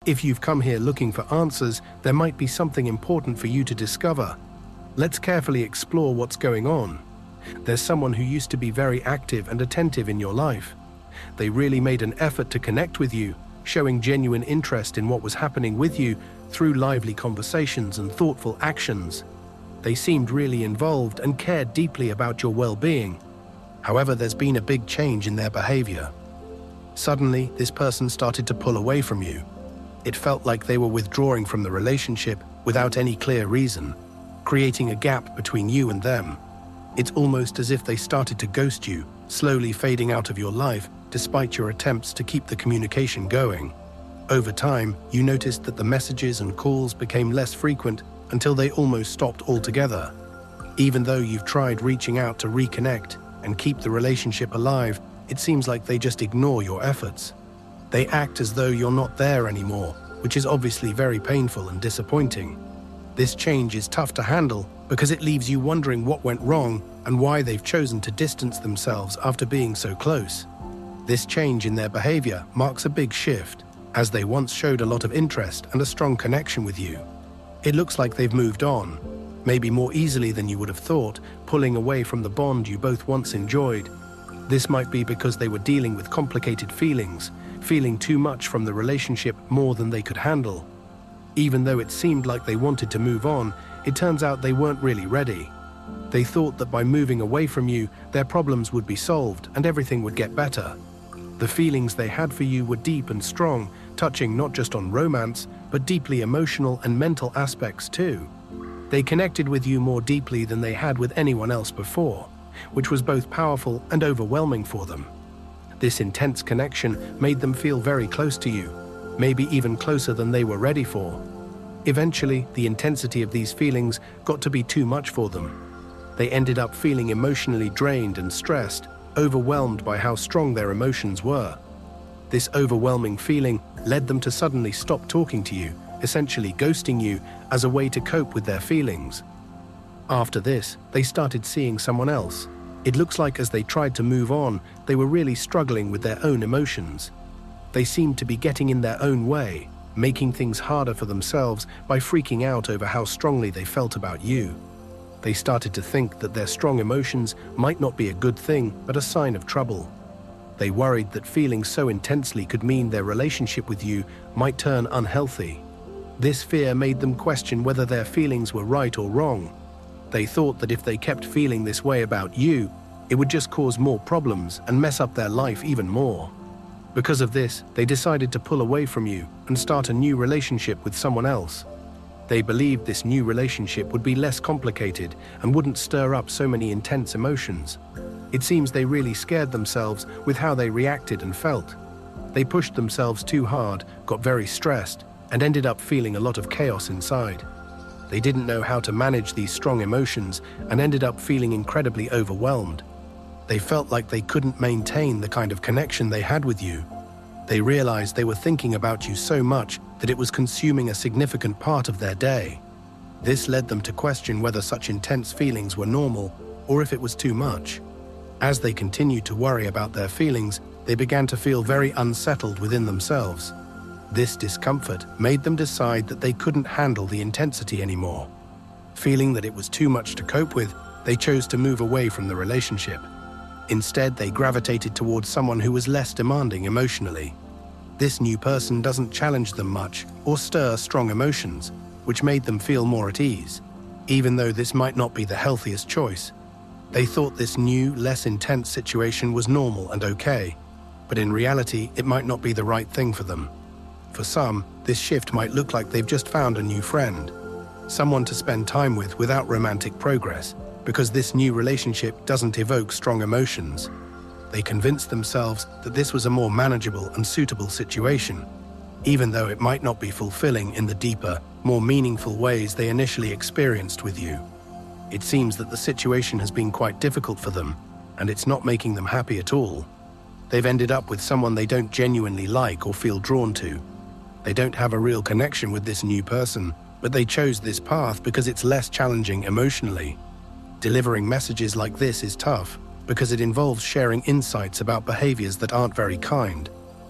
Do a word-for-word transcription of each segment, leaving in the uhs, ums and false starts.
If you've come here looking for answers, there might be something important for you to discover. Let's carefully explore what's going on. There's someone who used to be very active and attentive in your life. They really made an effort to connect with you, showing genuine interest in what was happening with you through lively conversations and thoughtful actions. They seemed really involved and cared deeply about your well-being. However, there's been a big change in their behavior. Suddenly, this person started to pull away from you. It felt like they were withdrawing from the relationship without any clear reason, creating a gap between you and them. It's almost as if they started to ghost you, slowly fading out of your life despite your attempts to keep the communication going. Over time, you noticed that the messages and calls became less frequent until they almost stopped altogether. Even though you've tried reaching out to reconnect and keep the relationship alive, it seems like they just ignore your efforts. They act as though you're not there anymore, which is obviously very painful and disappointing. This change is tough to handle because it leaves you wondering what went wrong and why they've chosen to distance themselves after being so close. This change in their behavior marks a big shift, as they once showed a lot of interest and a strong connection with you. It looks like they've moved on, maybe more easily than you would have thought, pulling away from the bond you both once enjoyed. This might be because they were dealing with complicated feelings, feeling too much from the relationship more than they could handle. Even though it seemed like they wanted to move on, it turns out they weren't really ready. They thought that by moving away from you, their problems would be solved and everything would get better. The feelings they had for you were deep and strong, touching not just on romance, but deeply emotional and mental aspects too. They connected with you more deeply than they had with anyone else before, which was both powerful and overwhelming for them. This intense connection made them feel very close to you, maybe even closer than they were ready for. Eventually, the intensity of these feelings got to be too much for them. They ended up feeling emotionally drained and stressed, overwhelmed by how strong their emotions were. This overwhelming feeling led them to suddenly stop talking to you, essentially ghosting you as a way to cope with their feelings. After this, they started seeing someone else. It looks like as they tried to move on, they were really struggling with their own emotions. They seemed to be getting in their own way, making things harder for themselves by freaking out over how strongly they felt about you. They started to think that their strong emotions might not be a good thing, but a sign of trouble. They worried that feeling so intensely could mean their relationship with you might turn unhealthy. This fear made them question whether their feelings were right or wrong. They thought that if they kept feeling this way about you, it would just cause more problems and mess up their life even more. Because of this, they decided to pull away from you and start a new relationship with someone else. They believed this new relationship would be less complicated and wouldn't stir up so many intense emotions. It seems they really scared themselves with how they reacted and felt. They pushed themselves too hard, got very stressed, and ended up feeling a lot of chaos inside. They didn't know how to manage these strong emotions and ended up feeling incredibly overwhelmed. They felt like they couldn't maintain the kind of connection they had with you. They realized they were thinking about you so much that it was consuming a significant part of their day. This led them to question whether such intense feelings were normal or if it was too much. As they continued to worry about their feelings, they began to feel very unsettled within themselves. This discomfort made them decide that they couldn't handle the intensity anymore. Feeling that it was too much to cope with, they chose to move away from the relationship. Instead, they gravitated towards someone who was less demanding emotionally. This new person doesn't challenge them much or stir strong emotions, which made them feel more at ease. Even though this might not be the healthiest choice, they thought this new, less intense situation was normal and okay, but in reality, it might not be the right thing for them. For some, this shift might look like they've just found a new friend, someone to spend time with without romantic progress, because this new relationship doesn't evoke strong emotions. They convinced themselves that this was a more manageable and suitable situation, even though it might not be fulfilling in the deeper, more meaningful ways they initially experienced with you. It seems that the situation has been quite difficult for them, and it's not making them happy at all. They've ended up with someone they don't genuinely like or feel drawn to. They don't have a real connection with this new person, but they chose this path because it's less challenging emotionally. Delivering messages like this is tough because it involves sharing insights about behaviors that aren't very kind.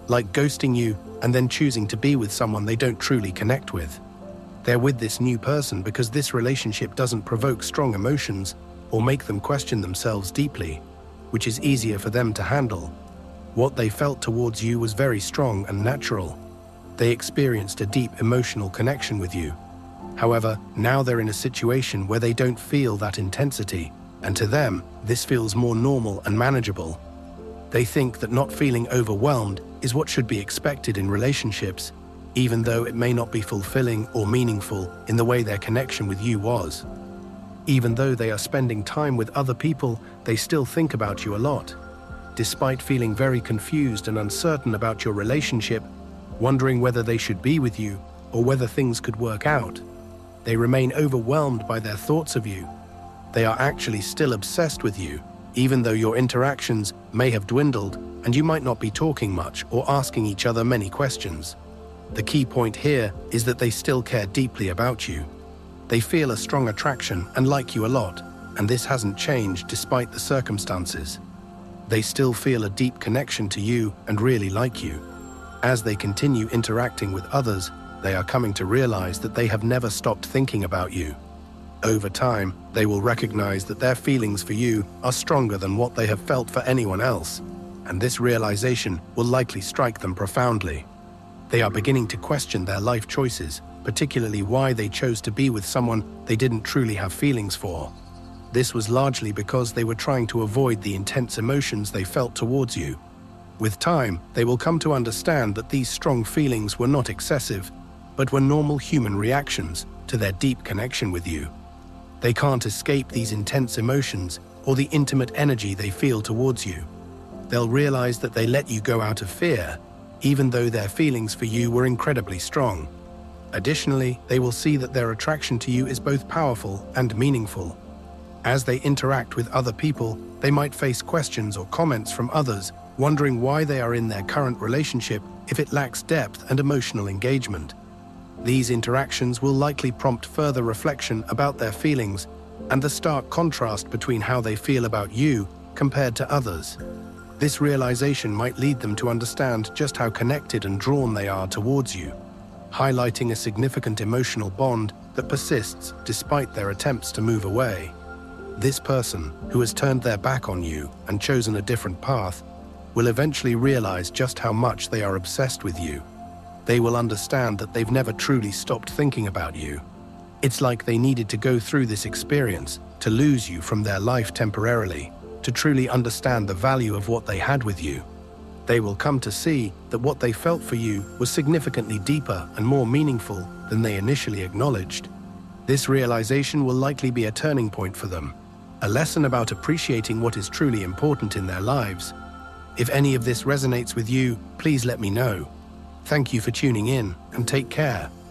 like ghosting you and then choosing to be with someone they don't truly connect with. They're with this new person because this relationship doesn't provoke strong emotions or make them question themselves deeply, which is easier for them to handle. What they felt towards you was very strong and natural. They experienced a deep emotional connection with you. However, now they're in a situation where they don't feel that intensity, and to them, this feels more normal and manageable. They think that not feeling overwhelmed is what should be expected in relationships, even though it may not be fulfilling or meaningful in the way their connection with you was. Even though they are spending time with other people, they still think about you a lot. Despite feeling very confused and uncertain about your relationship, wondering whether they should be with you or whether things could work out, they remain overwhelmed by their thoughts of you. They are actually still obsessed with you, even though your interactions may have dwindled and you might not be talking much or asking each other many questions. The key point here is that they still care deeply about you. They feel a strong attraction and like you a lot, and this hasn't changed despite the circumstances. They still feel a deep connection to you and really like you. As they continue interacting with others, they are coming to realize that they have never stopped thinking about you. Over time, they will recognize that their feelings for you are stronger than what they have felt for anyone else, and this realization will likely strike them profoundly. They are beginning to question their life choices, particularly why they chose to be with someone they didn't truly have feelings for. This was largely because they were trying to avoid the intense emotions they felt towards you. With time, they will come to understand that these strong feelings were not excessive, but were normal human reactions to their deep connection with you. They can't escape these intense emotions or the intimate energy they feel towards you. They'll realize that they let you go out of fear, even though their feelings for you were incredibly strong. Additionally, they will see that their attraction to you is both powerful and meaningful. As they interact with other people, they might face questions or comments from others, wondering why they are in their current relationship if it lacks depth and emotional engagement. These interactions will likely prompt further reflection about their feelings and the stark contrast between how they feel about you compared to others. This realization might lead them to understand just how connected and drawn they are towards you, highlighting a significant emotional bond that persists despite their attempts to move away. This person, who has turned their back on you and chosen a different path, will eventually realize just how much they are obsessed with you. They will understand that they've never truly stopped thinking about you. It's like they needed to go through this experience to lose you from their life temporarily, to truly understand the value of what they had with you. They will come to see that what they felt for you was significantly deeper and more meaningful than they initially acknowledged. This realization will likely be a turning point for them, a lesson about appreciating what is truly important in their lives. If any of this resonates with you, please let me know. Thank you for tuning in, and take care.